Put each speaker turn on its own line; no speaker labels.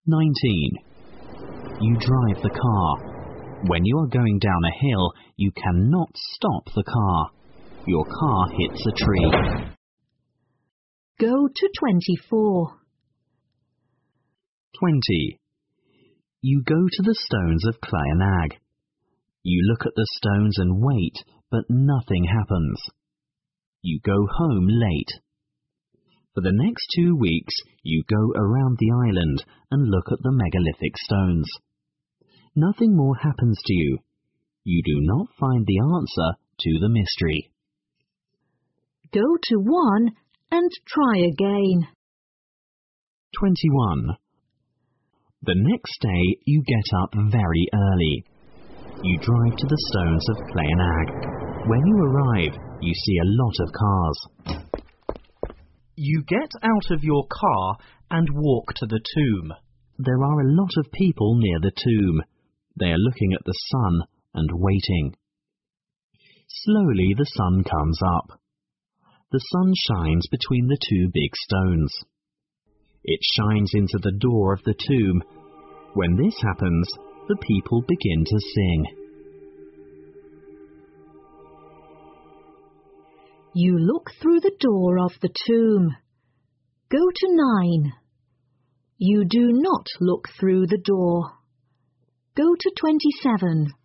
19. You drive the car. When you are going down a hill, you cannot stop the car. Your car hits a tree.
Go to 24.
20. You go to the stones of Clyanag. You look at the stones and wait, but nothing happens. You go home late. For the next 2 weeks, you go around the island and look at the megalithic stones. Nothing more happens to you. You do not find the answer to the mystery.
Go to 1 and try again.
21. The next day you get up very early. You drive to the stones of Clyanag. When you arrive, you see a lot of cars. You get out of your car and walk to the tomb. There are a lot of people near the tomb. They are looking at the sun and waiting. Slowly the sun comes up. The sun shines between the 2 big stones. It shines into the door of the tomb. When this happens, the people begin to sing.
You look through the door of the tomb. Go to 9. You do not look through the door. Go to 27.